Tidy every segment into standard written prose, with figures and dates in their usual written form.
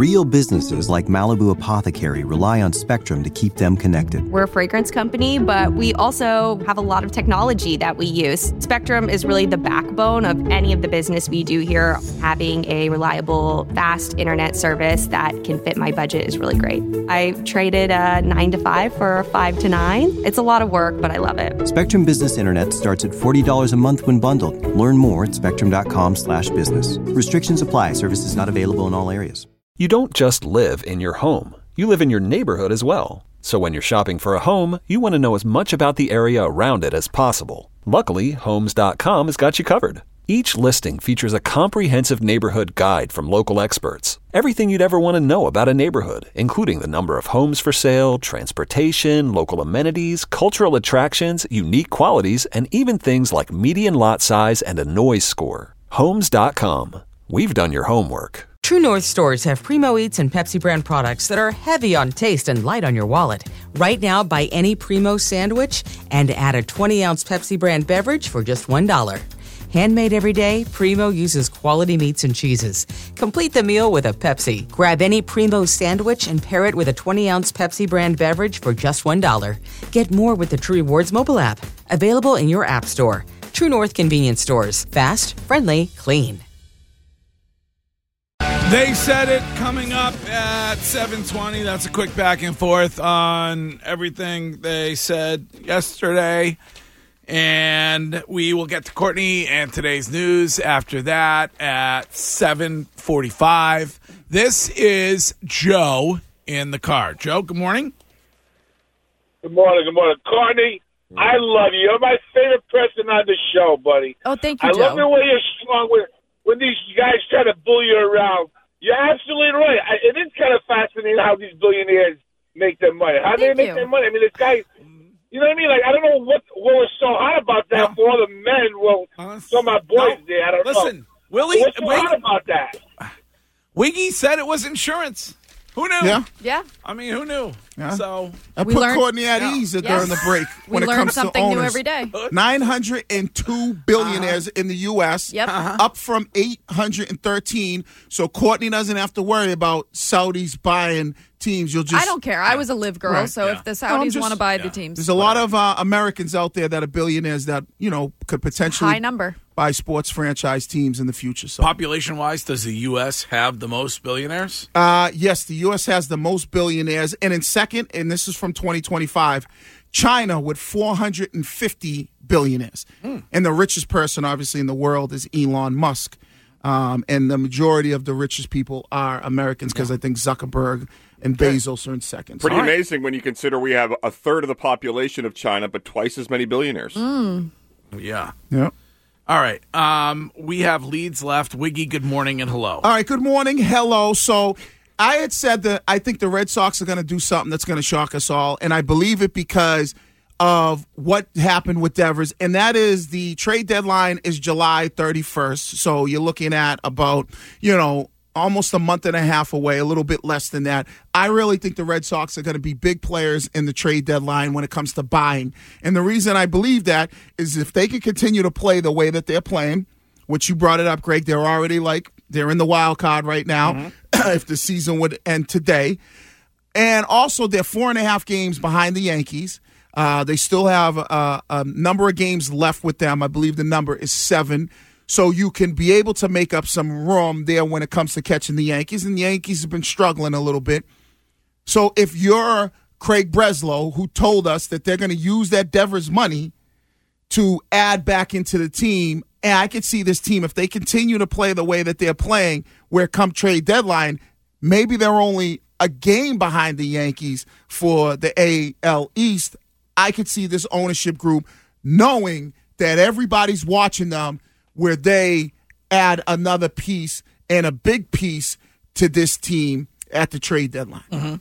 Real businesses like Malibu Apothecary rely on Spectrum to keep them connected. We're a fragrance company, but we also have a lot of technology that we use. Spectrum is really the backbone of any of the business we do here. Having a reliable, fast internet service that can fit my budget is really great. I traded a 9 to 5 for a 5 to 9. It's a lot of work, but I love it. Spectrum Business Internet starts at $40 a month when bundled. Learn more at spectrum.com/business. Restrictions apply. Services not available in all areas. You don't just live in your home. You live in your neighborhood as well. So when you're shopping for a home, you want to know as much about the area around it as possible. Luckily, Homes.com has got you covered. Each listing features a comprehensive neighborhood guide from local experts. Everything you'd ever want to know about a neighborhood, including the number of homes for sale, transportation, local amenities, cultural attractions, unique qualities, and even things like median lot size and a noise score. Homes.com. We've done your homework. True North stores have Primo Eats and Pepsi brand products that are heavy on taste and light on your wallet. Right now, buy any Primo sandwich and add a 20-ounce Pepsi brand beverage for just $1. Handmade every day, Primo uses quality meats and cheeses. Complete the meal with a Pepsi. Grab any Primo sandwich and pair it with a 20-ounce Pepsi brand beverage for just $1. Get more with the True Rewards mobile app. Available in your app store. True North convenience stores. Fast, friendly, clean. They said it coming up at 7:20. That's a quick back and forth on everything they said yesterday. And we will get to Courtney and today's news after that at 7:45. This is Joe in the car. Joe, good morning. Good morning. Good morning. Courtney, I love you. You're my favorite person on the show, buddy. Oh, thank you, Joe. I love the way you're strong when these guys try to bully you around. You're absolutely right. It is kind of fascinating how these billionaires make their money. How do they make their money? I mean, this guy, you know what I mean? Like, I don't know what was so hot about that for all the men. Well, some of my boys there, I don't know. Listen, Willie, what's so hot about that? Wiggy said it was insurance. Who knew? Yeah. I mean, who knew? Yeah. So I put Courtney at ease during the break when it comes to owners. We learn something new every day. 902 billionaires in the U.S., up from 813. So Courtney doesn't have to worry about Saudis buying teams. I don't care. I was a live girl, so if the Saudis want to buy the teams. There's a lot of Americans out there that are billionaires that, could potentially high number buy sports franchise teams in the future. So population-wise, does the U.S. have the most billionaires? Yes, the U.S. has the most billionaires. And in second, and this is from 2025, China with 450 billionaires. And the richest person, obviously, in the world is Elon Musk. And the majority of the richest people are Americans because I think Zuckerberg and Bezos are in second. Pretty amazing when you consider we have a third of the population of China, but twice as many billionaires. Yeah. Yeah. All right. We have leads left. Wiggy, good morning and hello. All right, good morning. Hello. So I had said that I think the Red Sox are going to do something that's going to shock us all, and I believe it because of what happened with Devers, and that is the trade deadline is July 31st. So you're looking at about, almost a month and a half away, a little bit less than that. I really think the Red Sox are going to be big players in the trade deadline when it comes to buying. And the reason I believe that is if they can continue to play the way that they're playing, which you brought it up, Greg, they're already they're in the wild card right now if the season would end today. And also they're 4.5 games behind the Yankees. They still have a number of games left with them. I believe the number is 7. So you can be able to make up some room there when it comes to catching the Yankees. And the Yankees have been struggling a little bit. So if you're Craig Breslow, who told us that they're going to use that Devers money to add back into the team, and I could see this team, if they continue to play the way that they're playing, where come trade deadline, maybe they're only a game behind the Yankees for the AL East. I could see this ownership group knowing that everybody's watching them, where they add another piece and a big piece to this team at the trade deadline.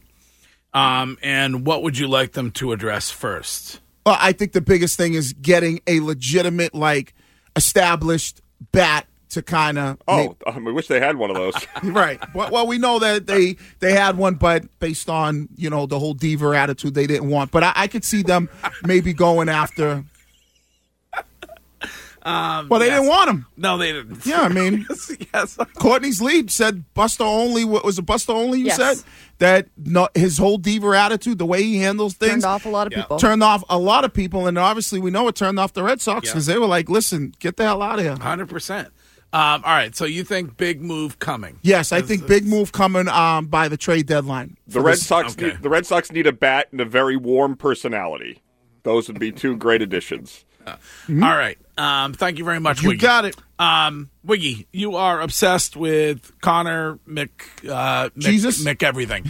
And what would you like them to address first? Well, I think the biggest thing is getting a legitimate, established bat to kind of. I wish they had one of those. Right. Well, we know that they had one, but based on the whole diva attitude, they didn't want. But I could see them maybe going after. Well, they didn't want him. No, they didn't. Yeah, I mean, yes. Courtney's lead said Buster Only. What was it, Buster Only? You Yes. said that his whole diva attitude, the way he handles things, Turned off a lot of people. Turned off a lot of people, and obviously we know it turned off the Red Sox because they were like, "Listen, get the hell out of here." 100%. All right, so you think big move coming? Yes, I think big move coming by the trade deadline. The Red Sox need a bat and a very warm personality. Those would be two great additions. All right. Thank you very much, Wiggy. You got it. Wiggy, you are obsessed with Connor Jesus? Mick everything.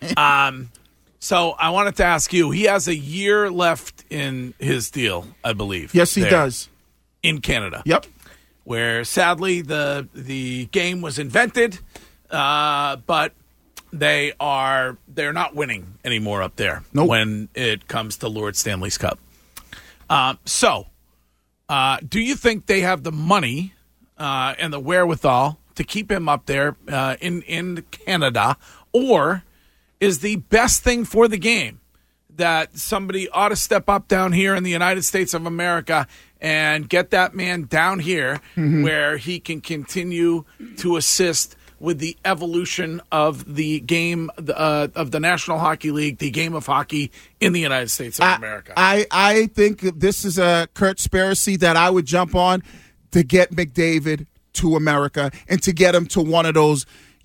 So I wanted to ask you, he has a year left in his deal, I believe. Yes, he does. In Canada. Yep. Where, sadly, the game was invented, but they're not winning anymore up there when it comes to Lord Stanley's Cup. So, do you think they have the money and the wherewithal to keep him up there in Canada, or is the best thing for the game that somebody ought to step up down here in the United States of America and get that man down here where he can continue to assist with the evolution of the game of the National Hockey League, the game of hockey in the United States of America? I think this is a conspiracy that I would jump on to get McDavid to America and to get him to one of those,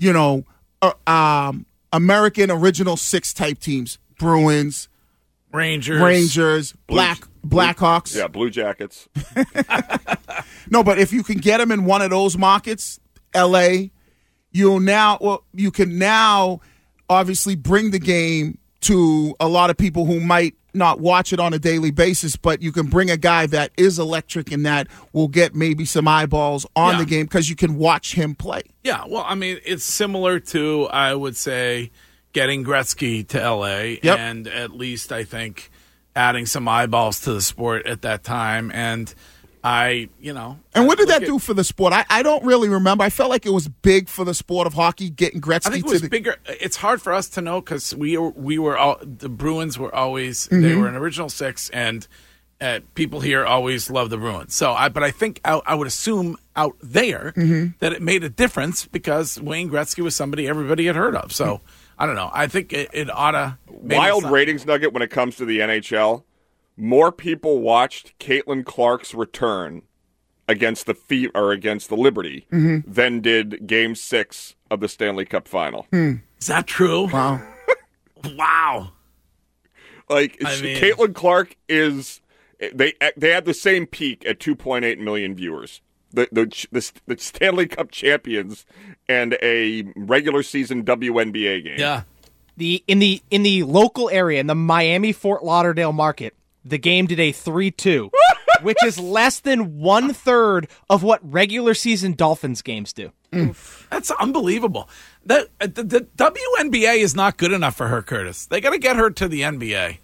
American Original Six type teams: Bruins, Rangers, Blackhawks. Yeah, Blue Jackets. No, but if you can get him in one of those markets, LA, you can now obviously bring the game to a lot of people who might not watch it on a daily basis, but you can bring a guy that is electric and that will get maybe some eyeballs on the game because you can watch him play. Yeah, well, I mean, it's similar to, I would say, getting Gretzky to L.A. and at least, I think, adding some eyeballs to the sport at that time. And And what did that do for the sport? I don't really remember. I felt like it was big for the sport of hockey, getting Gretzky. I think it was bigger. It's hard for us to know because the Bruins were always they were an original six, and people here always love the Bruins. So, but I think I would assume out there that it made a difference because Wayne Gretzky was somebody everybody had heard of. So I don't know. I think it ought to. Wild ratings nugget when it comes to the NHL. More people watched Caitlin Clark's return against the Liberty than did Game 6 of the Stanley Cup Final. Is that true? Wow. Wow. Caitlin Clark is. They had the same peak at 2.8 million viewers. The Stanley Cup champions and a regular season WNBA game. Yeah. In the local area, in the Miami Fort Lauderdale market, the game did a 3-2, which is less than 1/3 of what regular season Dolphins games do. That's unbelievable. The WNBA is not good enough for her, Curtis. They got to get her to the NBA.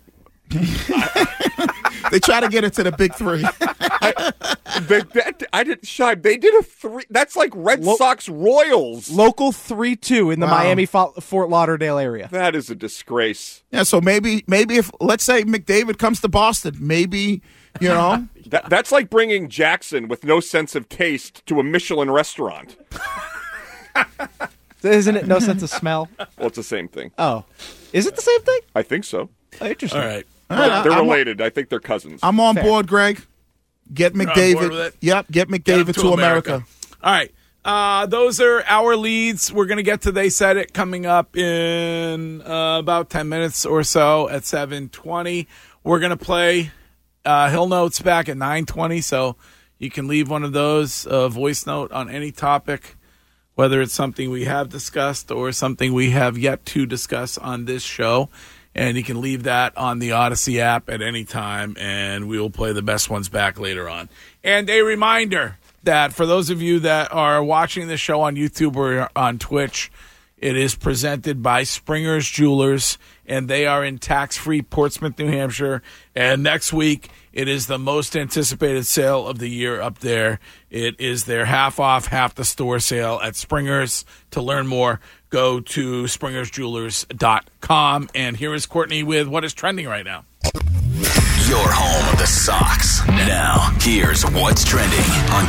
They try to get it to the big three. They did a 3. That's like Red Sox Royals. Local 3-2 in the Miami Fort Lauderdale area. That is a disgrace. Yeah, so maybe if, let's say, McDavid comes to Boston, maybe, That's like bringing Jackson with no sense of taste to a Michelin restaurant. Isn't it no sense of smell? Well, it's the same thing. Oh. Is it the same thing? I think so. Oh, interesting. All right. They're related. I think they're cousins. I'm on board, Greg. Get McDavid. Yep, get McDavid to America. All right. Those are our leads. We're going to get to They Said It coming up in about 10 minutes or so at 7:20. We're going to play Hill Notes back at 9:20, so you can leave one of those voice note on any topic, whether it's something we have discussed or something we have yet to discuss on this show. And you can leave that on the Odyssey app at any time, and we will play the best ones back later on. And a reminder that for those of you that are watching this show on YouTube or on Twitch, it is presented by Springer's Jewelers, and they are in tax-free Portsmouth, New Hampshire. And next week, it is the most anticipated sale of the year up there. It is their half-off, half-the-store sale at Springer's. To learn more, go to springersjewelers.com. And here is Courtney with what is trending right now. Your home of the Sox. Now, here's what's trending on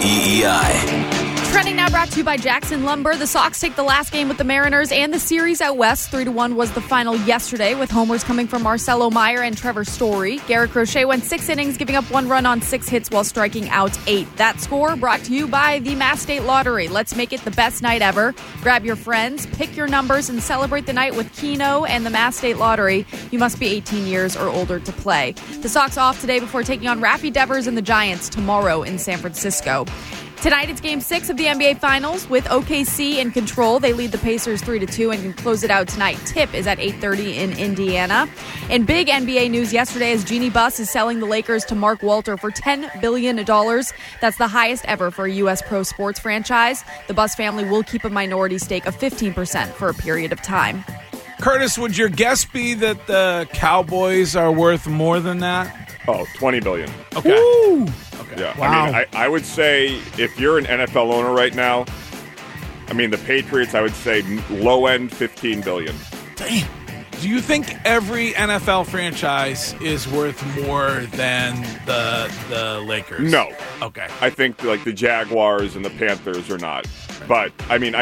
WEEI. Trending now brought to you by Jackson Lumber. The Sox take the last game with the Mariners and the series out west. 3-1 was the final yesterday, with homers coming from Marcelo Meyer and Trevor Story. Garrett Crochet went 6 innings, giving up 1 run on 6 hits while striking out 8. That score brought to you by the Mass State Lottery. Let's make it the best night ever. Grab your friends, pick your numbers, and celebrate the night with Keno and the Mass State Lottery. You must be 18 years or older to play. The Sox off today before taking on Raffy Devers and the Giants tomorrow in San Francisco. Tonight, it's Game 6 of the NBA Finals with OKC in control. They lead the Pacers 3-2 and can close it out tonight. Tip is at 8:30 in Indiana. In big NBA news yesterday, as Jeannie Buss is selling the Lakers to Mark Walter for $10 billion. That's the highest ever for a U.S. pro sports franchise. The Buss family will keep a minority stake of 15% for a period of time. Curtis, would your guess be that the Cowboys are worth more than that? Oh, $20 billion. Okay. Woo! Okay. Yeah, Wow. I mean, I would say if you're an NFL owner right now, I mean, the Patriots, I would say low end $15 billion. Damn. Do you think every NFL franchise is worth more than the Lakers? No. Okay. I think like the Jaguars and the Panthers are not. But I mean,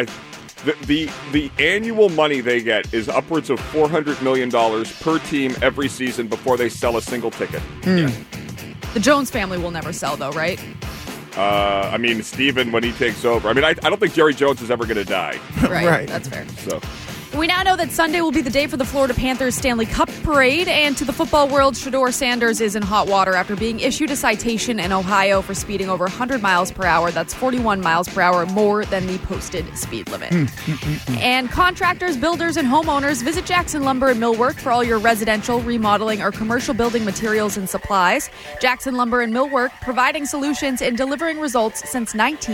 the annual money they get is upwards of $400 million per team every season before they sell a single ticket. Yeah. The Jones family will never sell, though, right? I mean, Steven, when he takes over. I mean, I don't think Jerry Jones is ever going to die. Right. That's fair. So. We now know that Sunday will be the day for the Florida Panthers Stanley Cup parade, and to the football world, Shedeur Sanders is in hot water after being issued a citation in Ohio for speeding over 100 miles per hour. That's 41 miles per hour more than the posted speed limit. And contractors, builders, and homeowners, visit Jackson Lumber and Millwork for all your residential, remodeling, or commercial building materials and supplies. Jackson Lumber and Millwork, providing solutions and delivering results since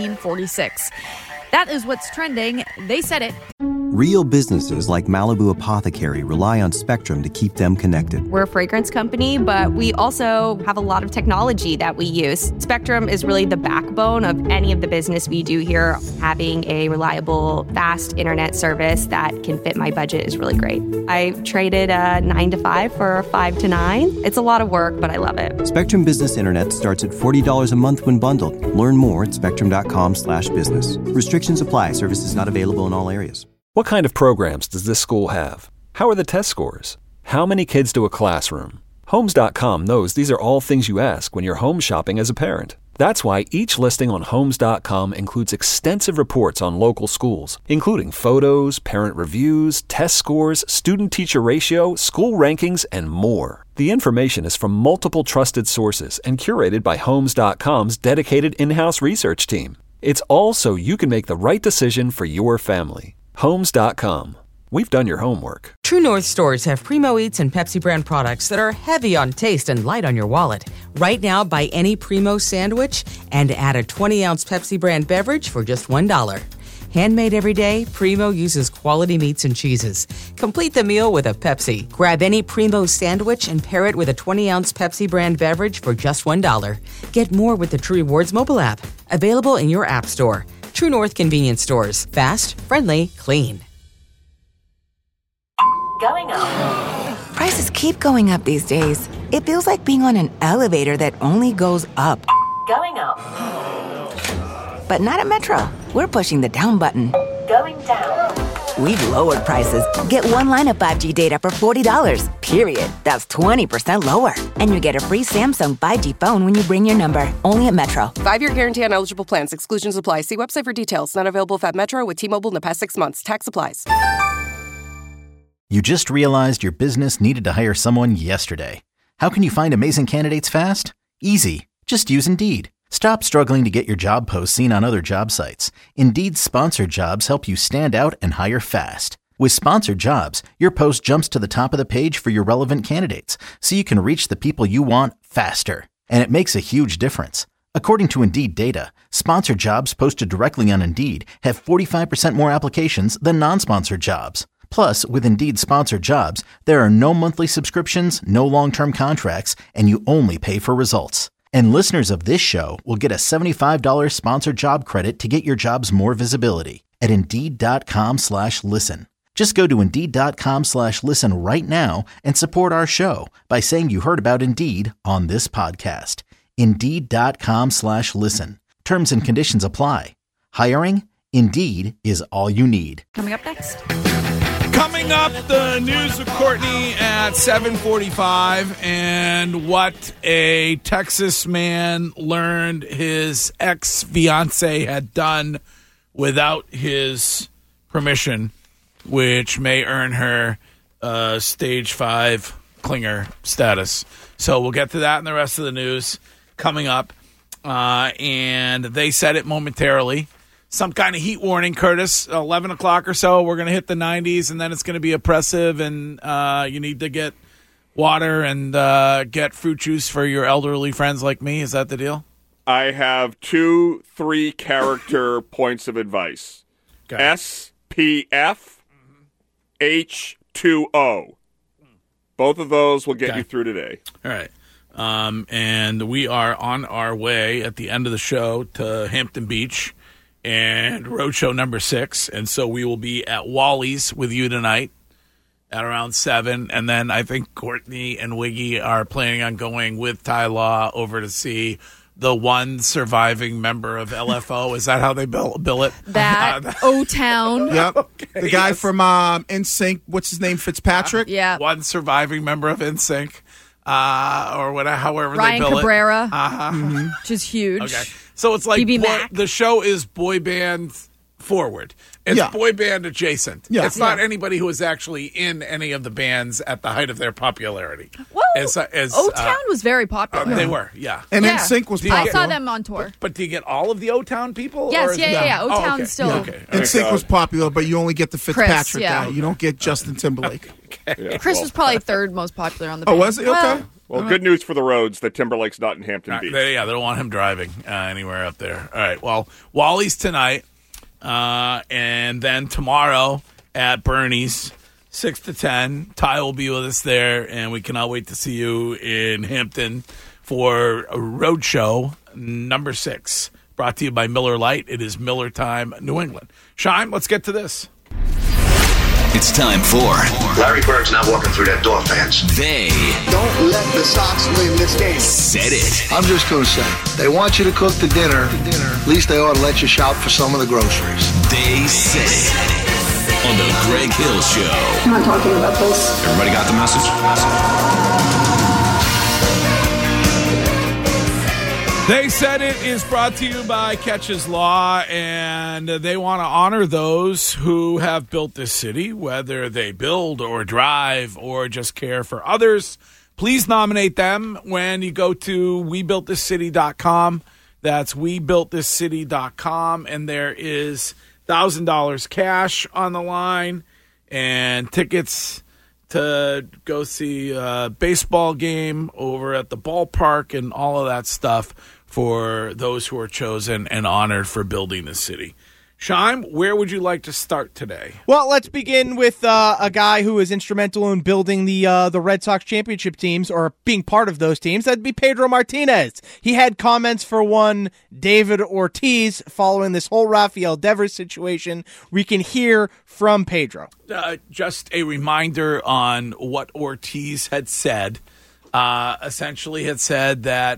1946. That is what's trending. They said it. Real businesses like Malibu Apothecary rely on Spectrum to keep them connected. We're a fragrance company, but we also have a lot of technology that we use. Spectrum is really the backbone of any of the business we do here. Having a reliable, fast internet service that can fit my budget is really great. I traded a 9 to 5 for a 5 to 9. It's a lot of work, but I love it. Spectrum Business Internet starts at $40 a month when bundled. Learn more at spectrum.com/business. Restrictions apply. Services not available in all areas. What kind of programs does this school have? How are the test scores? How many kids to a classroom? Homes.com knows these are all things you ask when you're home shopping as a parent. That's why each listing on Homes.com includes extensive reports on local schools, including photos, parent reviews, test scores, student-teacher ratio, school rankings, and more. The information is from multiple trusted sources and curated by Homes.com's dedicated in-house research team. It's all so you can make the right decision for your family. Homes.com. We've done your homework. True North stores have Primo Eats and Pepsi brand products that are heavy on taste and light on your wallet. Right now, buy any Primo sandwich and add a 20-ounce Pepsi brand beverage for just $1. Handmade every day, Primo uses quality meats and cheeses. Complete the meal with a Pepsi. Grab any Primo sandwich and pair it with a 20-ounce Pepsi brand beverage for just $1. Get more with the True Rewards mobile app. Available in your app store. True North convenience stores. Fast, friendly, clean. Going up. Prices keep going up these days. It feels like being on an elevator that only goes up. Going up. But not at Metro. We're pushing the down button. Going down. We've lowered prices. Get one line of 5G data for $40, period. That's 20% lower. And you get a free Samsung 5G phone when you bring your number. Only at Metro. 5-year guarantee on eligible plans. Exclusions apply. See website for details. Not available at Metro with T-Mobile in the past 6 months. Tax applies. You just realized your business needed to hire someone yesterday. How can you find amazing candidates fast? Easy. Just use Indeed. Stop struggling to get your job posts seen on other job sites. Indeed's sponsored jobs help you stand out and hire fast. With sponsored jobs, your post jumps to the top of the page for your relevant candidates, so you can reach the people you want faster. And it makes a huge difference. According to Indeed data, sponsored jobs posted directly on Indeed have 45% more applications than non-sponsored jobs. Plus, with Indeed sponsored jobs, there are no monthly subscriptions, no long-term contracts, and you only pay for results. And listeners of this show will get a $75 sponsored job credit to get your jobs more visibility at Indeed.com/listen. Just go to Indeed.com/listen right now and support our show by saying you heard about Indeed on this podcast. Indeed.com/listen. Terms and conditions apply. Hiring? Indeed is all you need. Coming up next. Coming up, the news with Courtney at 7:45, and what a Texas man learned his ex-fiancée had done without his permission, which may earn her stage 5 clinger status. So we'll get to that and the rest of the news coming up. And they said it momentarily. Some kind of heat warning, Curtis, 11 o'clock or so. We're going to hit the 90s, and then it's going to be oppressive, and you need to get water and get fruit juice for your elderly friends like me. Is that the deal? I have 2 3-character points of advice. Okay. SPF H2O. Both of those will get you through today. All right. And we are on our way at the end of the show to Hampton Beach and Roadshow number 6. And so we will be at Wally's with you tonight at around 7. And then I think Courtney and Wiggy are planning on going with Ty Law over to see the one surviving member of LFO. Is that how they bill it? That O-Town. Yep. Okay, the guy from NSYNC, what's his name, Fitzpatrick? Yeah. One surviving member of NSYNC. Or whatever, however Ryan they bill Cabrera, it. Uh-huh. which is huge. Okay. So it's like Mac. the show is boy band forward. It's boy band adjacent. Yeah. It's not anybody who was actually in any of the bands at the height of their popularity. Well, O-Town was very popular. They were, yeah. And NSYNC was popular. I saw them on tour. But do you get all of the O-Town people? Yes, or is yeah. it- O-Town's Oh, okay. still. Okay. NSYNC was popular, but you only get the Fitzpatrick yeah. guy. You don't get Justin Timberlake. Chris was probably third most popular on the Oh, band. was it? Okay. Well, good news for the roads that Timberlake's not in Hampton Beach. They don't want him driving anywhere up there. All right. Well, Wally's tonight, and then tomorrow at Bernie's, 6 to 10. Ty will be with us there, and we cannot wait to see you in Hampton for a Roadshow number 6, brought to you by Miller Lite. It is Miller Time, New England. Shime, let's get to this. It's time for Larry Bird's not walking through that door, fans. They Don't let the Sox win this game. Said it. I'm just going to say, they want you to cook the dinner. At least they ought to let you shop for some of the groceries. They said it on the Greg Hill Show. I'm not talking about this. Everybody got the message? They Said It is brought to you by Catches Law, and they want to honor those who have built this city, whether they build or drive or just care for others. Please nominate them when you go to WeBuiltThisCity.com. That's WeBuiltThisCity.com, and there is $1,000 cash on the line and tickets to go see a baseball game over at the ballpark and all of that stuff for those who are chosen and honored for building the city. Shime, where would you like to start today? Well, let's begin with a guy who was instrumental in building the Red Sox championship teams, or being part of those teams. That'd be Pedro Martinez. He had comments for one David Ortiz following this whole Rafael Devers situation. We can hear from Pedro. Just a reminder on what Ortiz had said. Essentially had said that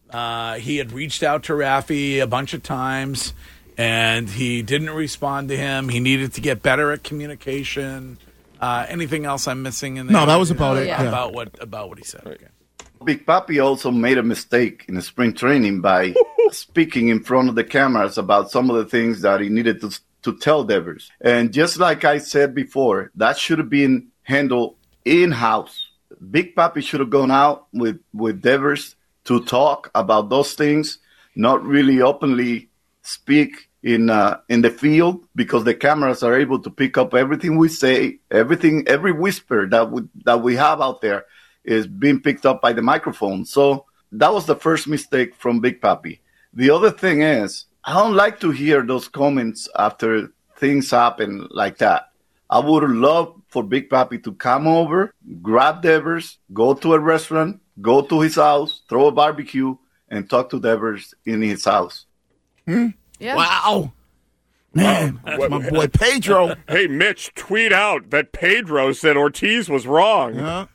he had reached out to Rafi a bunch of times, and he didn't respond to him. He needed to get better at communication. Anything else I'm missing in there? No, that was about it. Yeah. Yeah. About what he said. Okay. Big Papi also made a mistake in the spring training by speaking in front of the cameras about some of the things that he needed to tell Devers. And just like I said before, that should have been handled in-house. Big Papi should have gone out with Devers to talk about those things, not really openly speak in the field, because the cameras are able to pick up everything we say, every whisper that we have out there is being picked up by the microphone. So that was the first mistake from Big Papi. The other thing is, I don't like to hear those comments after things happen like that. I would love for Big Papi to come over, grab Devers, go to a restaurant, go to his house, throw a barbecue, and talk to Devers in his house. Yeah. Wow. Man, that's my boy Pedro. Hey, Mitch, tweet out that Pedro said Ortiz was wrong.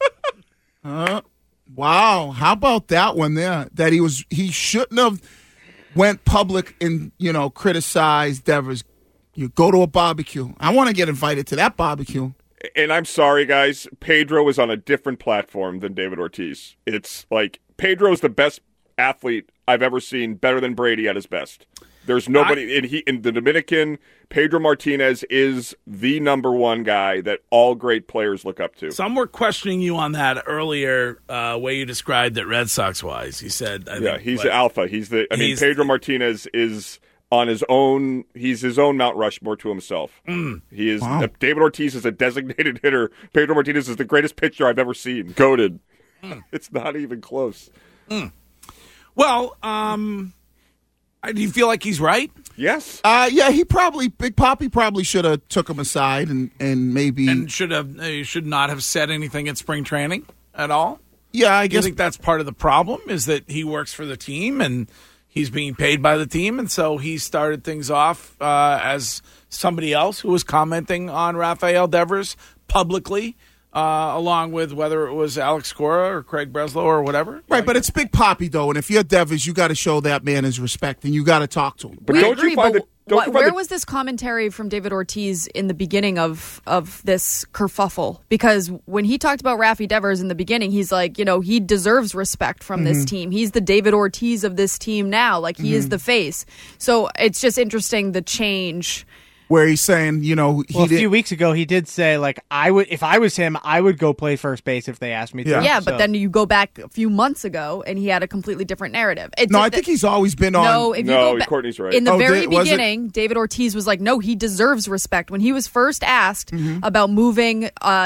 Wow, how about that one there? That he shouldn't have went public and criticized Devers. You go to a barbecue. I want to get invited to that barbecue. And I'm sorry, guys. Pedro is on a different platform than David Ortiz. It's like Pedro's the best athlete I've ever seen, better than Brady at his best. There's nobody in the Dominican. Pedro Martinez is the number one guy that all great players look up to. Some were questioning you on that earlier, way you described it Red Sox-wise. He said, he's the alpha. Pedro Martinez is on his own. He's his own Mount Rushmore to himself. He is. Wow. David Ortiz is a designated hitter. Pedro Martinez is the greatest pitcher I've ever seen. Goated. It's not even close. Well, do you feel like he's right? Yes. Yeah, Big Papi probably should have took him aside and maybe. And should not have said anything at spring training at all? Yeah, I guess. You think that's part of the problem is that he works for the team and he's being paid by the team, and so he started things off as somebody else who was commenting on Rafael Devers publicly, along with whether it was Alex Cora or Craig Breslow or whatever. Right, but it's Big Papi, though, and if you're Devers, you got to show that man his respect, and you got to talk to him. But where was this commentary from David Ortiz in the beginning of this kerfuffle? Because when he talked about Rafi Devers in the beginning, he's like, he deserves respect from this team. He's the David Ortiz of this team now. Like, he is the face. So it's just interesting, the change. Where he's saying, a few weeks ago he did say, like, if I was him, I would go play first base if they asked me to. Yeah, but then you go back a few months ago and he had a completely different narrative. I think he's always been on. Courtney's right. In the very beginning, David Ortiz was like, no, he deserves respect. When he was first asked about moving to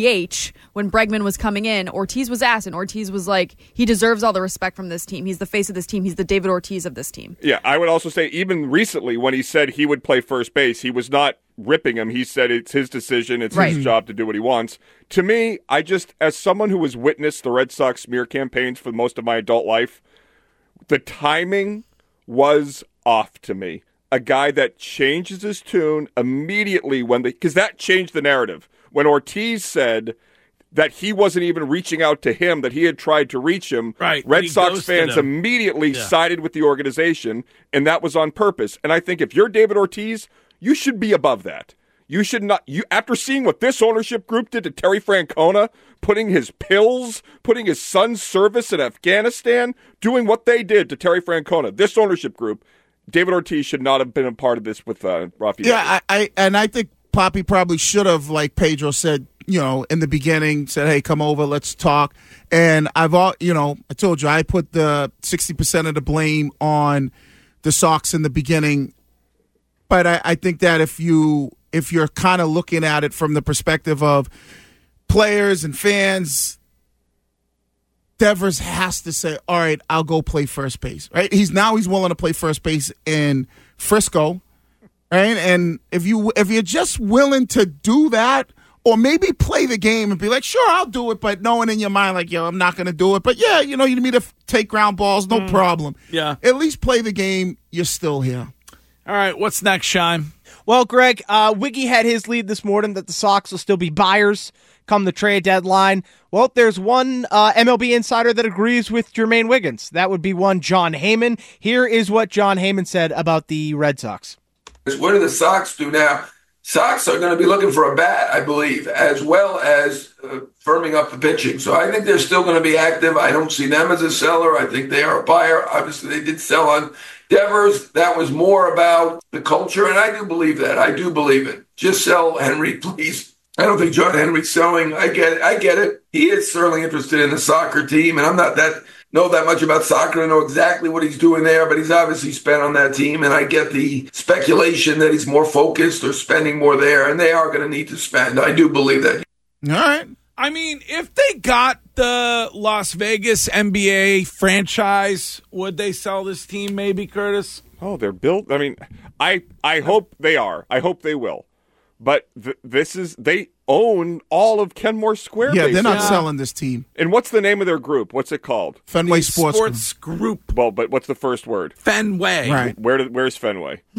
DH when Bregman was coming in, Ortiz was asked, and Ortiz was like, he deserves all the respect from this team. He's the face of this team. He's the David Ortiz of this team. Yeah, I would also say even recently when he said he would play first base, he was not ripping him. He said it's his decision. It's his job to do what he wants. To me, as someone who has witnessed the Red Sox smear campaigns for most of my adult life, the timing was off to me. A guy that changes his tune immediately because that changed the narrative. When Ortiz said that he wasn't even reaching out to him, that he had tried to reach him, Red Sox fans immediately sided with the organization, and that was on purpose. And I think if you're David Ortiz, you should be above that. You should not. After seeing what this ownership group did to Terry Francona, putting his pills, putting his son's service in Afghanistan, doing what they did to Terry Francona, this ownership group, David Ortiz should not have been a part of this with Rafi. Yeah, I think Papi probably should have, like Pedro said, in the beginning, said, "Hey, come over, let's talk." And I told you I put the 60% of the blame on the Sox in the beginning. But I think that if you're kind of looking at it from the perspective of players and fans, Devers has to say, all right, I'll go play first base, right? He's willing to play first base in Frisco, right? And if you're just willing to do that, or maybe play the game and be like, sure, I'll do it, but knowing in your mind, like, I'm not going to do it. But yeah, you need me to take ground balls, no problem. Yeah. At least play the game, you're still here. All right, what's next, Shime? Well, Greg, Wiggy had his lead this morning that the Sox will still be buyers come the trade deadline. Well, there's one MLB insider that agrees with Jermaine Wiggins. That would be one John Heyman. Here is what John Heyman said about the Red Sox. What do the Sox do now? Sox are going to be looking for a bat, I believe, as well as firming up the pitching. So I think they're still going to be active. I don't see them as a seller. I think they are a buyer. Obviously, they did sell on Devers. That was more about the culture, and I do believe that. I do believe it. Just sell Henry, please. I don't think John Henry's selling. I get it. He is certainly interested in the soccer team, and I'm not know that much about soccer. I know exactly what he's doing there, but he's obviously spent on that team, and I get the speculation that he's more focused or spending more there, and they are going to need to spend. I do believe that. All right. I mean, if they got the Las Vegas NBA franchise, would they sell this team maybe, Curtis? Oh, they're built. I mean, I hope they are. I hope they will. But they own all of Kenmore Square. Yeah, they're not selling this team. And what's the name of their group? What's it called? Fenway Sports Group. Well, but what's the first word? Fenway. Right. Where's Fenway?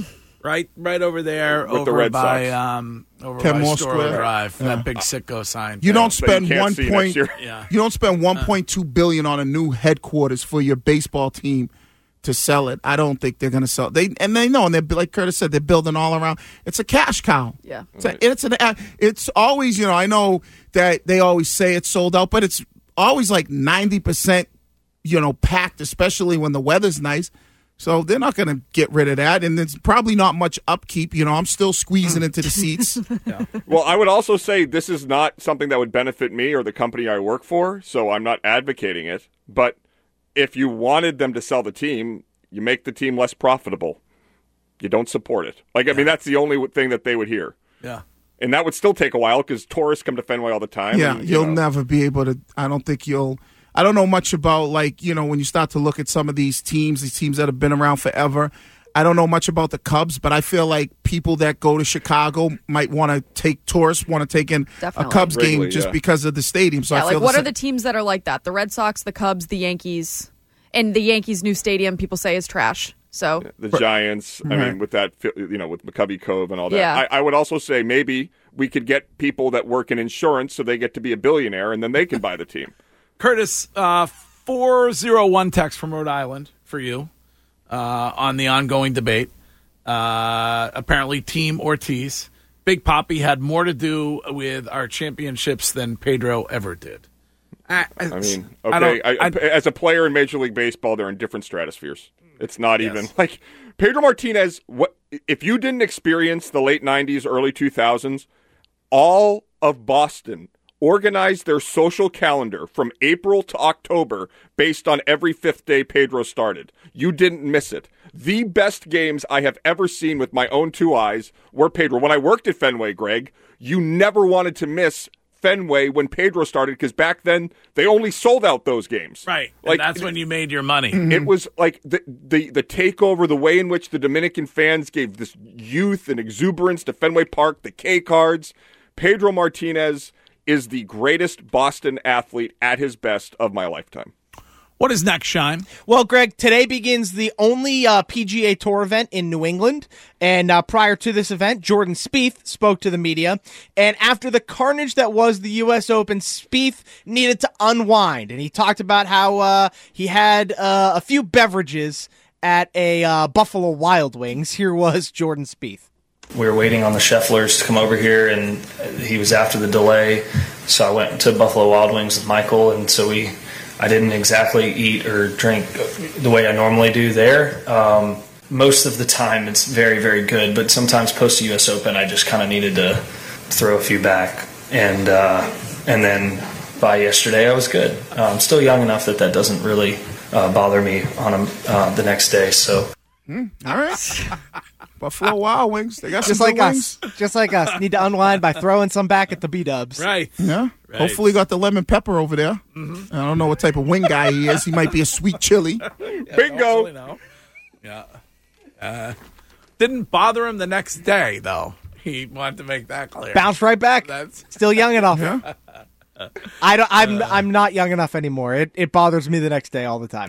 Right over there, With the Red by Sox. over Kenmore by Store Square. Drive. Yeah. That big sicko sign. You don't spend you can't see next year. You don't spend $1.2 billion on a new headquarters for your baseball team to sell it. I don't think they're going to sell it. They know, and they're like Curtis said, they're building all around. It's a cash cow. Yeah, it's always, I know that they always say it's sold out, but it's always like 90%, packed, especially when the weather's nice. So they're not going to get rid of that, and there's probably not much upkeep. I'm still squeezing into the seats. Yeah. Well, I would also say this is not something that would benefit me or the company I work for, so I'm not advocating it. But if you wanted them to sell the team, you make the team less profitable. You don't support it. I mean, that's the only thing that they would hear. Yeah. And that would still take a while because tourists come to Fenway all the time. Yeah, and, you'll never be able to. I don't know much about, when you start to look at some of these teams that have been around forever. I don't know much about the Cubs, but I feel like people that go to Chicago might want to take tourists, want to take in Definitely. a Cubs game Wrigley, just because of the stadium. So I feel what are the teams that are like that? The Red Sox, the Cubs, the Yankees, and the Yankees' new stadium people say is trash. So the Giants, I mean, with that, with McCovey Cove and all that. Yeah. I would also say maybe we could get people that work in insurance so they get to be a billionaire and then they can buy the team. Curtis, 401 text from Rhode Island for you on the ongoing debate. Apparently, Team Ortiz. Big Papi had more to do with our championships than Pedro ever did. I mean, okay, as a player in Major League Baseball, they're in different stratospheres. It's not even like Pedro Martinez. What if you didn't experience the late 90s, early 2000s? All of Boston organized their social calendar from April to October based on every fifth day Pedro started. You didn't miss it. The best games I have ever seen with my own two eyes were Pedro. When I worked at Fenway, Greg, you never wanted to miss Fenway when Pedro started because back then they only sold out those games. Right. And that's when you made your money. It was like the takeover, the way in which the Dominican fans gave this youth and exuberance to Fenway Park, the K cards. Pedro Martinez is the greatest Boston athlete at his best of my lifetime. What is next, Shine? Well, Greg, today begins the only PGA Tour event in New England. And prior to this event, Jordan Spieth spoke to the media. And after the carnage that was the U.S. Open, Spieth needed to unwind. And he talked about how he had a few beverages at a Buffalo Wild Wings. Here was Jordan Spieth. We were waiting on the Schefflers to come over here, and he was after the delay. So I went to Buffalo Wild Wings with Michael, and so I didn't exactly eat or drink the way I normally do there. Most of the time it's very, very good, but sometimes post-US Open I just kind of needed to throw a few back. And then by yesterday I was good. I'm still young enough that doesn't really bother me on the next day. So. All right. Buffalo Wild Wings. They got just some like good us. wings. Just like us. Need to unwind by throwing some back at the B-dubs. Right. Yeah. Right. Hopefully got the lemon pepper over there. Mm-hmm. I don't know what type of wing guy he is. He might be a sweet chili. Bingo. No. Yeah. Didn't bother him the next day, though. He wanted to make that clear. Bounced right back. Still young enough. Yeah. I'm not young enough anymore. It bothers me the next day all the time.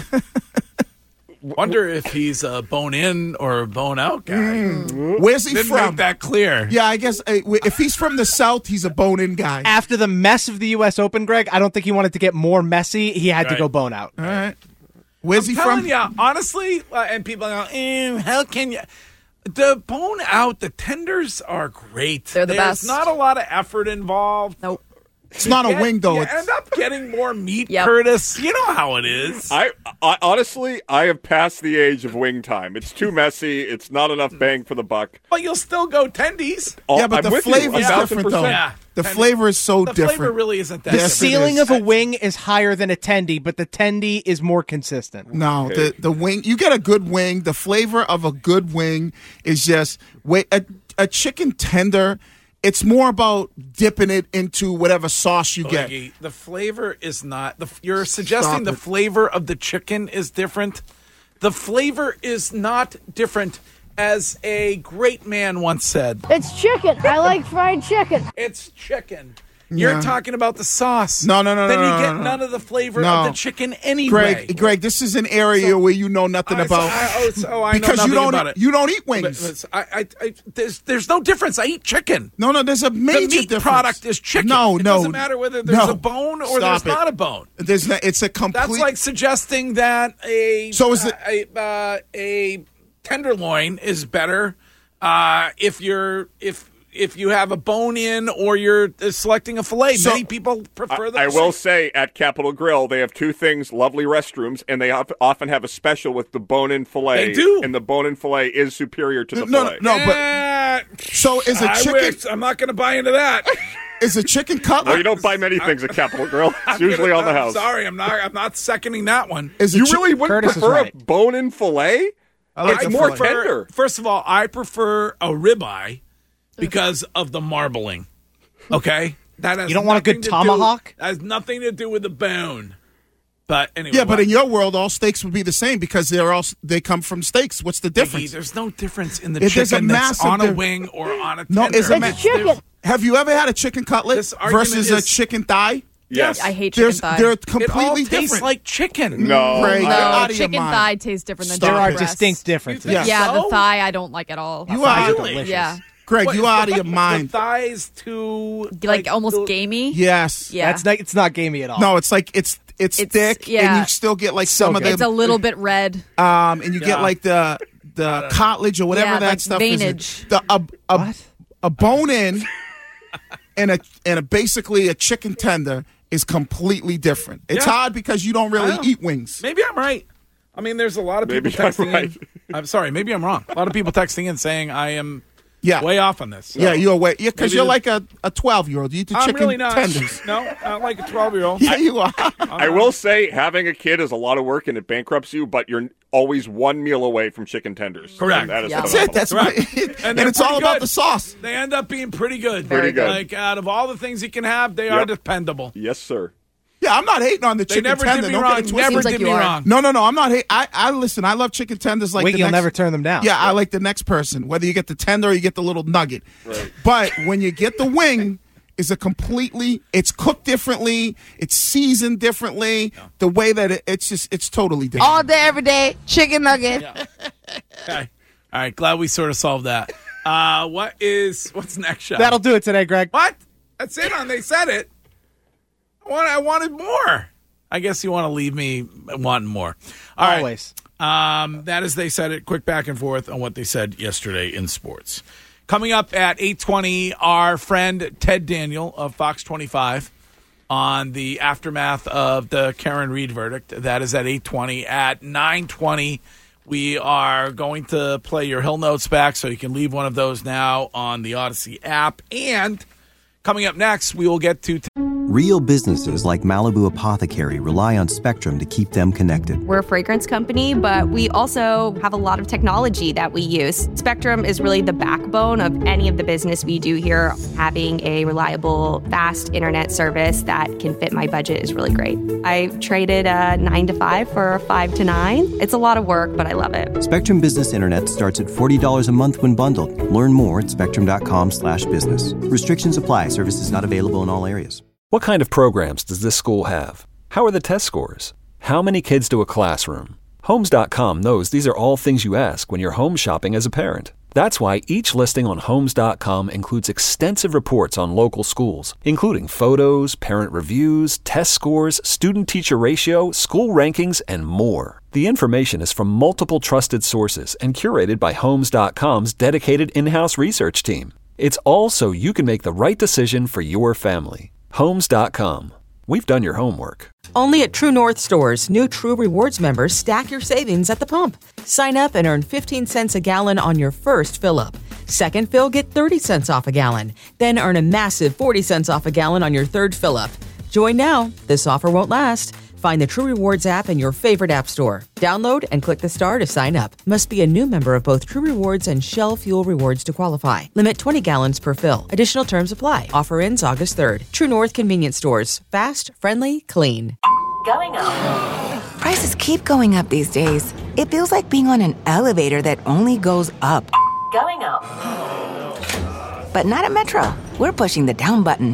Wonder if he's a bone in or a bone out guy. Where's he Didn't from? make that clear. Yeah, I guess if he's from the South, he's a bone-in guy. After the mess of the U.S. Open, Greg, I don't think he wanted to get more messy. He had to Right. go bone out. All right. Where's he telling from? you, honestly, and people go, how can you? The bone out, the tenders are great. They're the There's best. not a lot of effort involved. Nope. It's not a wing, though. You It's- end up getting more meat, Yep. Curtis. You know how it is. I honestly, I have passed the age of wing time. It's too messy. It's not enough bang for the buck. But you'll still go tendies. Yeah, but I'm the with you, flavor's 1,000%. different, though. Yeah. The flavor is so The different. flavor really isn't that The Yes, different. it ceiling is. of a wing is higher than a tendy, but the tendy is more consistent. No, the wing. You get a good wing. The flavor of a good wing is just a chicken tender. It's more about dipping it into whatever sauce you get. Iggy, the flavor is not. You're suggesting Stop the it. flavor of the chicken is different. The flavor is not different, as a great man once said. It's chicken. I like fried chicken. It's chicken. You're talking about the sauce. No. Then you get none of the flavor of the chicken anyway. Greg, this is an area where you know nothing about. I know because nothing you don't about it. You don't eat wings. There's no difference. I eat chicken. No, there's a major the meat difference. product is chicken. No, it doesn't matter whether there's a bone or there's not a bone. It's a complete. That's like suggesting that a tenderloin is better if you have a bone in or you're selecting a fillet. Many people prefer those. I will say at Capitol Grill, they have two things, lovely restrooms, and they often have a special with the bone-in filet. They do. And the bone-in filet is superior to the filet. So is a chicken... I'm not going to buy into that. Is a chicken cutlet? No, you don't buy many things at Capitol Grill. It's usually on the house. Sorry, I'm not seconding that one. You really wouldn't prefer a bone-in filet? It's more tender. First of all, I prefer a ribeye because of the marbling. Okay? That has You don't want a good tomahawk? That has nothing to do with the bone. But anyway. Yeah, but in your world, all steaks would be the same because they come from steaks. What's the difference? There's no difference in the chicken that's on a wing or on a tender. No, it's chicken. Have you ever had a chicken cutlet versus a chicken thigh? Yes. I hate chicken thigh. They're completely it all tastes different. like chicken. No. Greg, you're out of your chicken mind. thigh tastes different than There chicken are breast. distinct differences. Yeah, the thigh I don't like at all. You are delicious. Yeah. Greg, you are out of your mind. The thighs too Like almost gamey. Yes. Yeah. It's not gamey at all. No, it's like it's thick, and you still get like some of the. It's a little bit red. And you get like the cartilage or whatever that like stuff veinage. is. A bone in and a basically a chicken tender is completely different. It's hard because you don't really eat wings. Maybe I'm right. I mean, there's a lot of people texting in. I'm sorry, maybe I'm wrong. A lot of people texting in saying I am way off on this. So yeah, you're way. Yeah, because you're like a 12-year-old. You eat the I'm chicken really not. tenders. No, not like a 12-year-old. Yeah, you are. I will say having a kid is a lot of work and it bankrupts you, but you're always one meal away from chicken tenders. Correct. And that is That's it. That's Correct. right. And they're it's all pretty about good. the sauce. They end up being pretty good. Pretty good. Like out of all the things you can have, they are dependable. Yes, sir. Yeah, I'm not hating on the chicken never tender. did me Don't wrong. get it twisted. Never did me wrong. No, I'm not hating. I listen. I love chicken tenders. Like Wait, you'll never turn them down. Yeah, I like the next person. Whether you get the tender or you get the little nugget. Right. But when you get the wing, it's it's cooked differently. It's seasoned differently. The way that it's totally different. All day, every day, chicken nugget. Okay. All right. Glad we sort of solved that. What's next, Sean? That'll do it today, Greg. What? That's it. They said it. I wanted more. I guess you want to leave me wanting more. All right. Always. That is, they said it. Quick back and forth on what they said yesterday in sports. Coming up at 8:20, our friend Ted Daniel of Fox 25 on the aftermath of the Karen Reed verdict. That is at 8:20. At 9:20, we are going to play your Hill Notes back, so you can leave one of those now on the Odyssey app. And coming up next, we will get to... Real businesses like Malibu Apothecary rely on Spectrum to keep them connected. We're a fragrance company, but we also have a lot of technology that we use. Spectrum is really the backbone of any of the business we do here. Having a reliable, fast internet service that can fit my budget is really great. I traded a 9 to 5 for a 5 to 9. It's a lot of work, but I love it. Spectrum Business Internet starts at $40 a month when bundled. Learn more at spectrum.com/business. Restrictions apply. Services not available in all areas. What kind of programs does this school have? How are the test scores? How many kids do a classroom? Homes.com knows these are all things you ask when you're home shopping as a parent. That's why each listing on Homes.com includes extensive reports on local schools, including photos, parent reviews, test scores, student-teacher ratio, school rankings, and more. The information is from multiple trusted sources and curated by Homes.com's dedicated in-house research team. It's all so you can make the right decision for your family. Homes.com. We've done your homework. Only at True North stores, new True Rewards members stack your savings at the pump. Sign up and earn 15 cents a gallon on your first fill-up. Second fill, get 30 cents off a gallon. Then earn a massive 40 cents off a gallon on your third fill-up. Join now. This offer won't last. Find the True Rewards app in your favorite app store. Download and click the star to sign up. Must be a new member of both True Rewards and Shell Fuel Rewards to qualify. Limit 20 gallons per fill. Additional terms apply. Offer ends August 3rd. True North Convenience Stores. Fast, friendly, clean. Going up. Prices keep going up these days. It feels like being on an elevator that only goes up. Going up. But not at Metro. We're pushing the down button.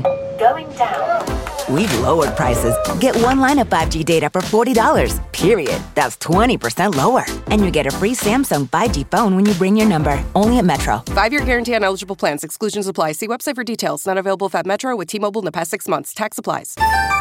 going down. We've lowered prices. Get one line of 5G data for $40, period. That's 20% lower. And you get a free Samsung 5G phone when you bring your number. Only at Metro. 5-year guarantee on eligible plans. Exclusions apply. See website for details. Not available at Metro with T-Mobile in the past 6 months. Tax applies.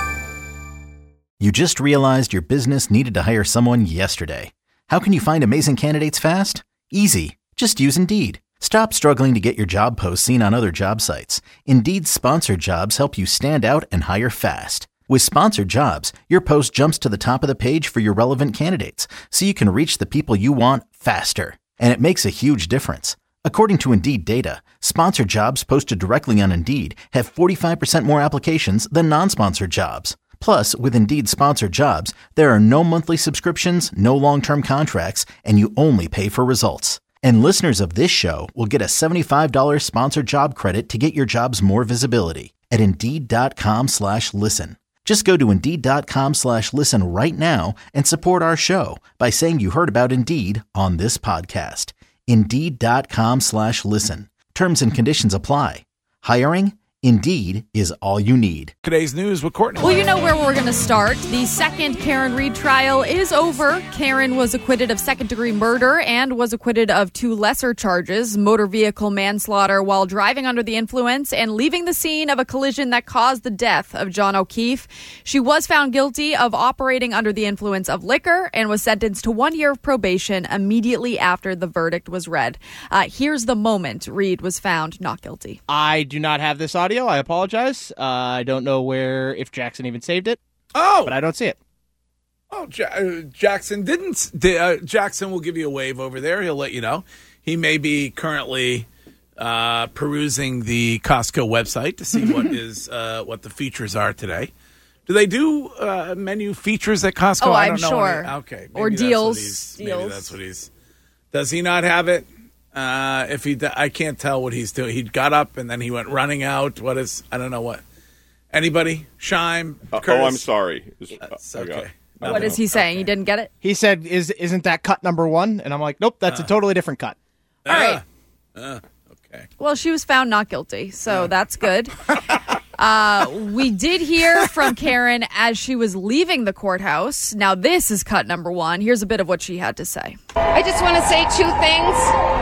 You just realized your business needed to hire someone yesterday. How can you find amazing candidates fast? Easy. Just use Indeed. Stop struggling to get your job posts seen on other job sites. Indeed's sponsored jobs help you stand out and hire fast. With sponsored jobs, your post jumps to the top of the page for your relevant candidates, so you can reach the people you want faster. And it makes a huge difference. According to Indeed data, sponsored jobs posted directly on Indeed have 45% more applications than non-sponsored jobs. Plus, with Indeed sponsored jobs, there are no monthly subscriptions, no long-term contracts, and you only pay for results. And listeners of this show will get a $75 sponsored job credit to get your jobs more visibility at Indeed.com/listen. Just go to Indeed.com/listen right now and support our show by saying you heard about Indeed on this podcast. Indeed.com/listen. Terms and conditions apply. Hiring? Indeed is all you need. Today's news with Courtney. Well, you know where we're going to start. The second Karen Read trial is over. Karen was acquitted of second-degree murder and was acquitted of 2 lesser charges, motor vehicle manslaughter while driving under the influence and leaving the scene of a collision that caused the death of John O'Keefe. She was found guilty of operating under the influence of liquor and was sentenced to 1 year of probation immediately after the verdict was read. Here's the moment Read was found not guilty. I do not have this audio. I apologize. I don't know if Jackson even saved it. Oh, but I don't see it. Oh, Jackson didn't. Jackson will give you a wave over there. He'll let you know. He may be currently perusing the Costco website to see what the features are today. Do they do menu features at Costco? Oh, I don't I'm know. sure. Okay, or deals. Maybe that's what he's. Does he not have it? If he, I can't tell what he's doing. He got up and then he went running out. What is? I don't know what. Anybody? Shime? Oh, I'm sorry. Okay. What is he saying? You didn't get it? He said, "Isn't that cut number 1?" And I'm like, "Nope, that's a totally different cut." All right. Okay. Well, she was found not guilty, so that's good. We did hear from Karen as she was leaving the courthouse. Now, this is cut number 1. Here's a bit of what she had to say. I just want to say 2 things.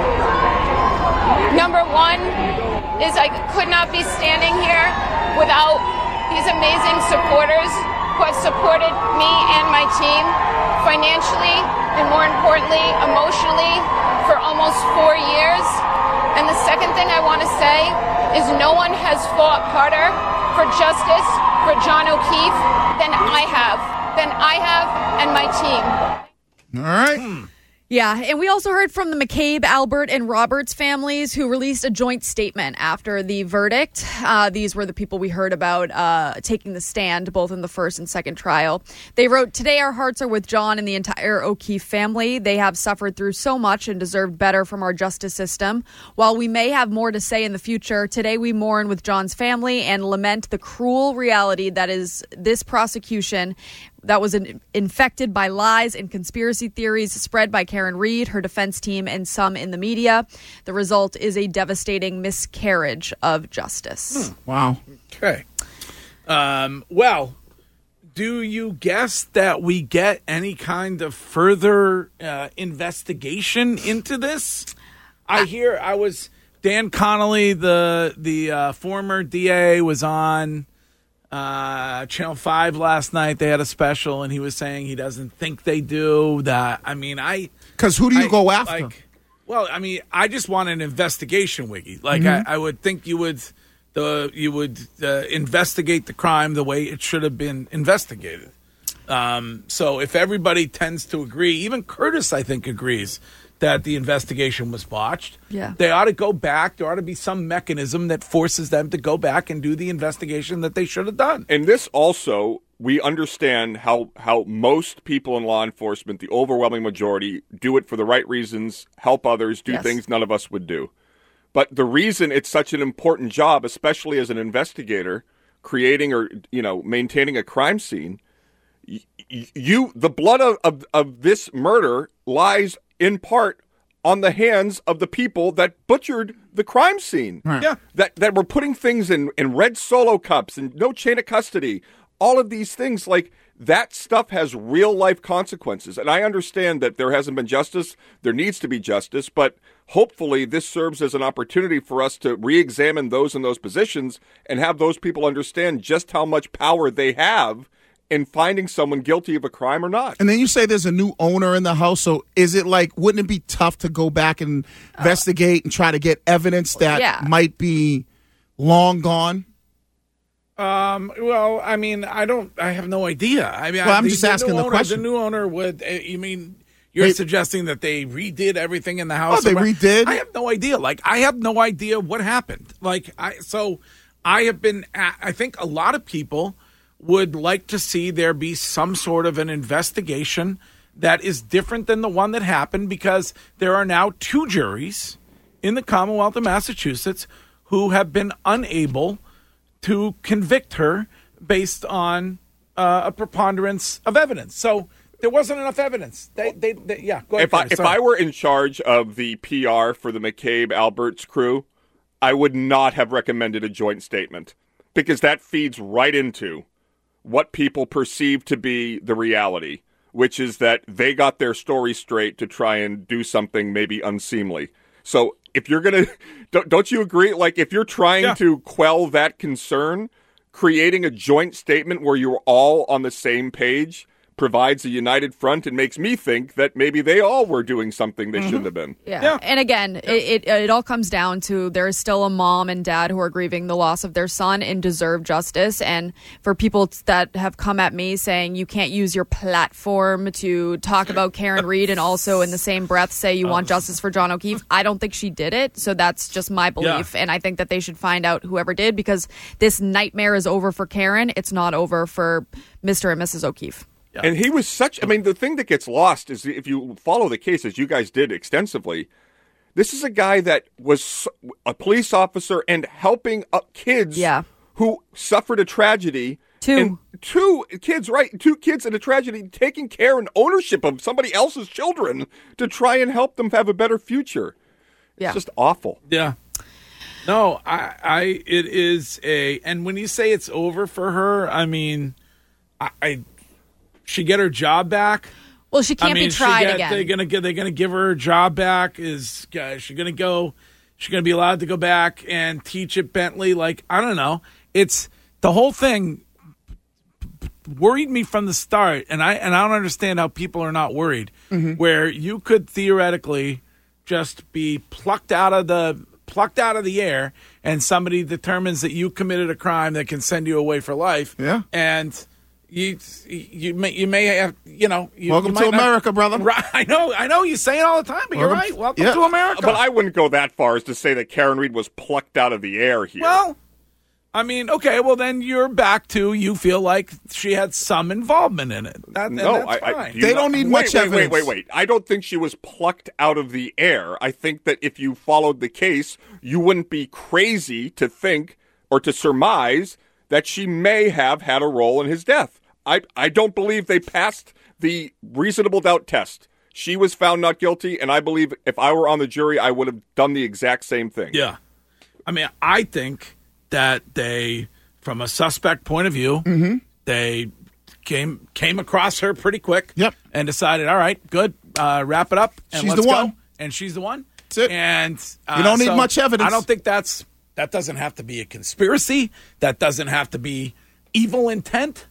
Number 1 is I could not be standing here without these amazing supporters who have supported me and my team financially and, more importantly, emotionally for almost 4 years. And the second thing I want to say is no one has fought harder for justice for John O'Keefe than I have and my team. All right. Yeah, and we also heard from the McCabe, Albert, and Roberts families who released a joint statement after the verdict. These were the people we heard about taking the stand, both in the first and second trial. They wrote, "Today our hearts are with John and the entire O'Keefe family. They have suffered through so much and deserved better from our justice system. While we may have more to say in the future, today we mourn with John's family and lament the cruel reality that is this prosecution that was infected by lies and conspiracy theories spread by Karen Read, her defense team, and some in the media. The result is a devastating miscarriage of justice." Wow. Okay. Well, do you guess that we get any kind of further investigation into this? Dan Connolly, the former DA, was on Channel 5 last night. They had a special, and he was saying he doesn't think they do that. I mean, because who do you go after? I just want an investigation, Wiggy. I would think you would investigate the crime the way it should have been investigated. So if everybody tends to agree, even Curtis, I think, agrees that the investigation was botched. Yeah. They ought to go back. There ought to be some mechanism that forces them to go back and do the investigation that they should have done. And this also, we understand how most people in law enforcement, the overwhelming majority, do it for the right reasons, help others, do things none of us would do. But the reason it's such an important job, especially as an investigator, creating or maintaining a crime scene, the blood of this murder lies in part on the hands of the people that butchered the crime scene. Right. Yeah. That were putting things in red Solo cups and no chain of custody. All of these things, like, that stuff has real life consequences. And I understand that there hasn't been justice. There needs to be justice. But hopefully this serves as an opportunity for us to re-examine those in those positions and have those people understand just how much power they have in finding someone guilty of a crime or not. And then you say there's a new owner in the house. So is it like, wouldn't it be tough to go back and investigate and try to get evidence that might be long gone? Well, I mean, I have no idea. I mean, I'm just asking the question. The new owner would, you mean, you're suggesting that they redid everything in the house? Oh, they redid? I have no idea. Like, I have no idea what happened. Like, I think a lot of people would like to see there be some sort of an investigation that is different than the one that happened, because there are now 2 juries in the Commonwealth of Massachusetts who have been unable to convict her based on a preponderance of evidence. So there wasn't enough evidence. Go ahead. If I were in charge of the PR for the McCabe Alberts crew, I would not have recommended a joint statement, because that feeds right into what people perceive to be the reality, which is that they got their story straight to try and do something maybe unseemly. So if you're going to, don't you agree? Like, if you're trying to quell that concern, creating a joint statement where you're all on the same page provides a united front and makes me think that maybe they all were doing something they shouldn't have been. Yeah. And again, it all comes down to there is still a mom and dad who are grieving the loss of their son and deserve justice. And for people that have come at me saying you can't use your platform to talk about Karen Read and also in the same breath say you want justice for John O'Keefe, I don't think she did it. So that's just my belief. And I think that they should find out whoever did, because this nightmare is over for Karen. It's not over for Mr. and Mrs. O'Keefe. Yeah. And he was the thing that gets lost is, if you follow the case, as you guys did extensively, this is a guy that was a police officer and helping kids who suffered a tragedy. Two kids in a tragedy, taking care and ownership of somebody else's children to try and help them have a better future. It's just awful. Yeah. No, it is and when you say it's over for her, I mean, she get her job back? Well, she can't be tried again. They're gonna give her job back. Is she gonna go? She's gonna be allowed to go back and teach at Bentley? Like, I don't know. It's the whole thing worried me from the start, and I don't understand how people are not worried. Mm-hmm. Where you could theoretically just be plucked out of the air, and somebody determines that you committed a crime that can send you away for life. Yeah, and you may have, welcome to America, brother. Right, I know you say it all the time, but you're right. Welcome to America. But I wouldn't go that far as to say that Karen Read was plucked out of the air here. Well, I mean, okay, well then you're back to, you feel like she had some involvement in it. That's fine. They don't need much evidence. Wait. I don't think she was plucked out of the air. I think that if you followed the case, you wouldn't be crazy to think or to surmise that she may have had a role in his death. I don't believe they passed the reasonable doubt test. She was found not guilty, and I believe if I were on the jury, I would have done the exact same thing. Yeah. I mean, I think that they, from a suspect point of view, they came across her pretty quick and decided, all right, good, wrap it up, and she's let's the one. go. And she's the one. That's it. And you don't need much evidence. I don't think that doesn't have to be a conspiracy. That doesn't have to be evil intent.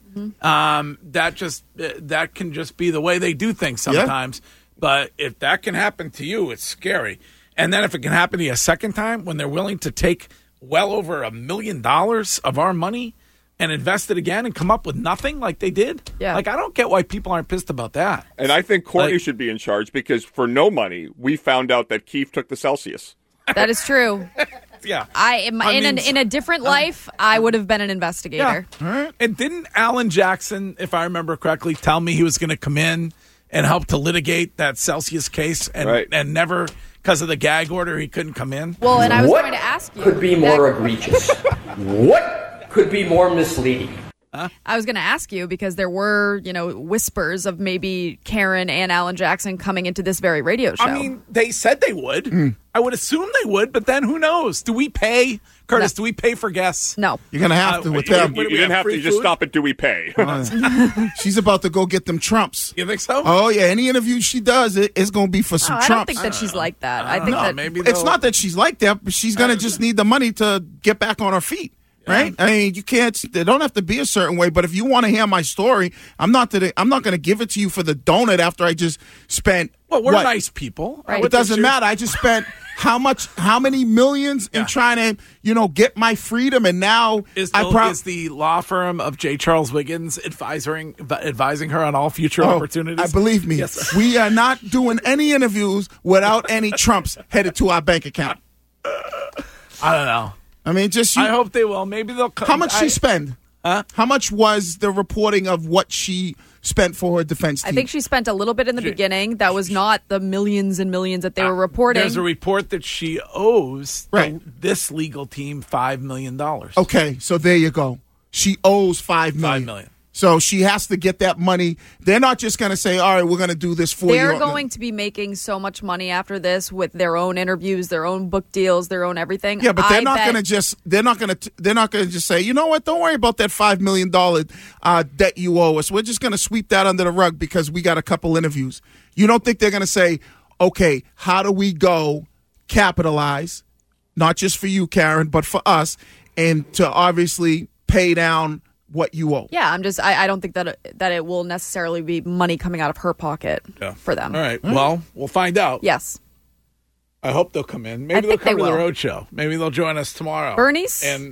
That can just be the way they do things sometimes. But if that can happen to you, it's scary. And then if it can happen to you a second time, when they're willing to take well over $1 million of our money and invest it again and come up with nothing like they did. Yeah. Like, I don't get why people aren't pissed about that. And I think Courtney should be in charge, because for no money, we found out that Keefe took the Celsius. That is true. Yeah. In a different life, I would have been an investigator. Yeah. All right. And didn't Alan Jackson, if I remember correctly, tell me he was going to come in and help to litigate that Celsius case, and never, because of the gag order, he couldn't come in? Well, and I was going to ask you. What could be more egregious? What could be more misleading I was going to ask you because there were, whispers of maybe Karen and Alan Jackson coming into this very radio show. I mean, they said they would. I would assume they would, but then who knows? Do we pay? Curtis, do we pay for guests? No. You're going to have to with them. You didn't have to just stop at do we pay? She's about to go get them Trumps. You think so? Oh, yeah. Any interview she does, it's going to be for some Trumps. I don't think that she's like that. I think that maybe it's not that she's like that, but she's going to just need the money to get back on her feet. Right? I mean, you can't. They don't have to be a certain way. But if you want to hear my story, I'm not going to give it to you for the donut after I just spent. Well, we're nice people. Right. It doesn't matter. I just spent how many millions in trying to, get my freedom, and now is the law firm of J. Charles Wiggins advising her on all future opportunities? Believe me, yes, we are not doing any interviews without any Trumps headed to our bank account. I don't know. I mean, I hope they will. Maybe they'll come. How much she spend? Huh? How much was the reporting of what she spent for her defense team? I think she spent a little bit in the beginning. That was not the millions and millions that they were reporting. There's a report that she owes this legal team $5 million. Okay, so there you go. She owes $5 million. $5 million. So she has to get that money. They're not just going to say, all right, we're going to do this for you. They're going to be making so much money after this with their own interviews, their own book deals, their own everything. Yeah, but they're not going to just say, you know what, don't worry about that $5 million debt you owe us. We're just going to sweep that under the rug because we got a couple interviews. You don't think they're going to say, okay, how do we go capitalize, not just for you, Karen, but for us, and to obviously pay down what you owe? Yeah, I don't think that it will necessarily be money coming out of her pocket for them. All right. Well, we'll find out. Yes. I hope they'll come in. Maybe they'll come to the road show. Maybe they'll join us tomorrow. Bernie's? And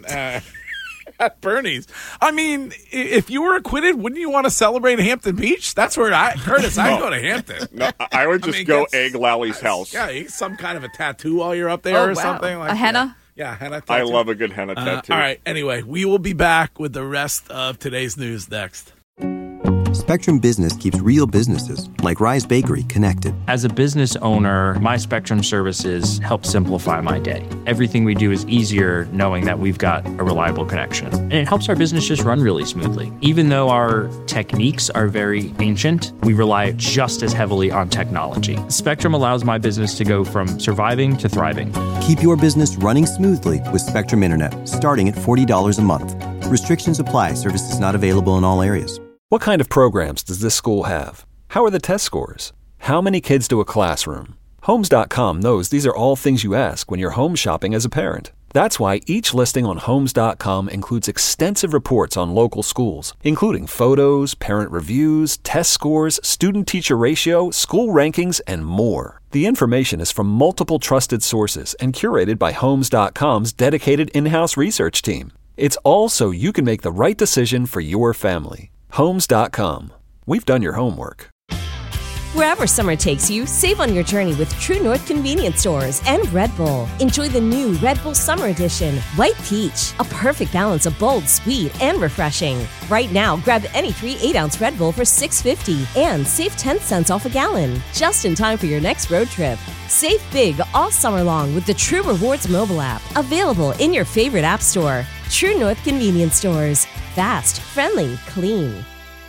at Bernie's. I mean, if you were acquitted, wouldn't you want to celebrate Hampton Beach? That's where Curtis, I'd go to Hampton. No, I would just go egg Lally's house. Yeah, some kind of a tattoo while you're up there something like a henna. Yeah, henna tattoo. I love a good henna tattoo. All right. Anyway, we will be back with the rest of today's news next. Spectrum Business keeps real businesses, like Rise Bakery, connected. As a business owner, my Spectrum services help simplify my day. Everything we do is easier knowing that we've got a reliable connection. And it helps our business just run really smoothly. Even though our techniques are very ancient, we rely just as heavily on technology. Spectrum allows my business to go from surviving to thriving. Keep your business running smoothly with Spectrum Internet, starting at $40 a month. Restrictions apply. Services not available in all areas. What kind of programs does this school have? How are the test scores? How many kids do a classroom? Homes.com knows these are all things you ask when you're home shopping as a parent. That's why each listing on Homes.com includes extensive reports on local schools, including photos, parent reviews, test scores, student-teacher ratio, school rankings, and more. The information is from multiple trusted sources and curated by Homes.com's dedicated in-house research team. It's all so you can make the right decision for your family. Homes.com. We've done your homework. Wherever summer takes you, save on your journey with True North Convenience Stores and Red Bull. Enjoy the new Red Bull Summer Edition, White Peach, a perfect balance of bold, sweet, and refreshing. Right now, grab any 3 8-ounce Red Bull for $6.50 and save 10 cents off a gallon, just in time for your next road trip. Save big all summer long with the True Rewards mobile app, available in your favorite app store. True North Convenience Stores. Fast, friendly, clean.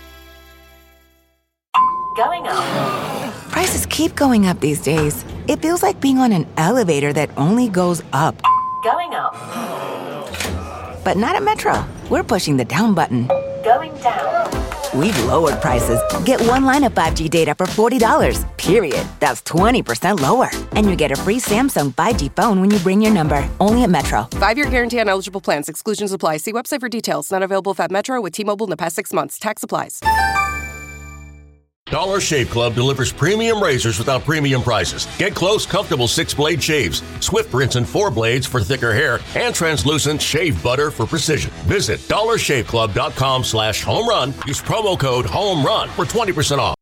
Going up. Prices keep going up these days. It feels like being on an elevator that only goes up. Going up. But not at Metro. We're pushing the down button. Going down. We've lowered prices. Get one line of 5G data for $40, period. That's 20% lower. And you get a free Samsung 5G phone when you bring your number. Only at Metro. 5-year guarantee on eligible plans. Exclusions apply. See website for details. Not available at Metro with T-Mobile in the past 6 months. Tax applies. Dollar Shave Club delivers premium razors without premium prices. Get close, comfortable 6-blade shaves, swift rinse and 4 blades for thicker hair, and translucent shave butter for precision. Visit dollarshaveclub.com/homerun. Use promo code HOMERUN for 20% off.